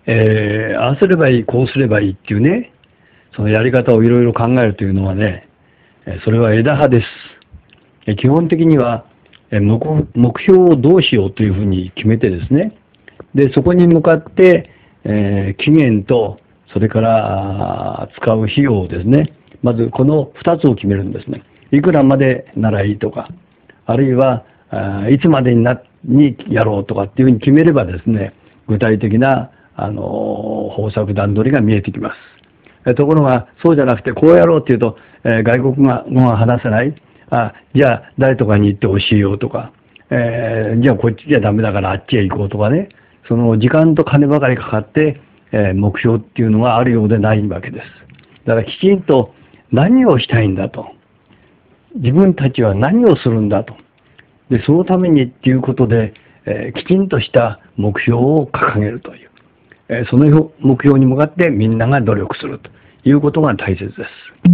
ああすればいい、こうすればいいっていうね、そのやり方をいろいろ考えるというのはね、それは枝葉です。基本的には、目標をどうしようというふうに決めてですね、で、そこに向かって、期限と、それから使う費用をですね、まずこの2つを決めるんですね。いくらまでならいいとか、あるいはいつまでにやろうとかっていうふうに決めればですね、具体的な方策段取りが見えてきます。ところが、そうじゃなくて、こうやろうっていうと、外国語が話せない、じゃあ誰とかに行って教えようとか、じゃあこっちじゃダメだからあっちへ行こうとかね、その時間と金ばかりかかって、目標っていうのがあるようでないわけです。だからきちんと何をしたいんだと。自分たちは何をするんだと。で、そのためにっていうことで、きちんとした目標を掲げるという。その目標に向かってみんなが努力するということが大切です。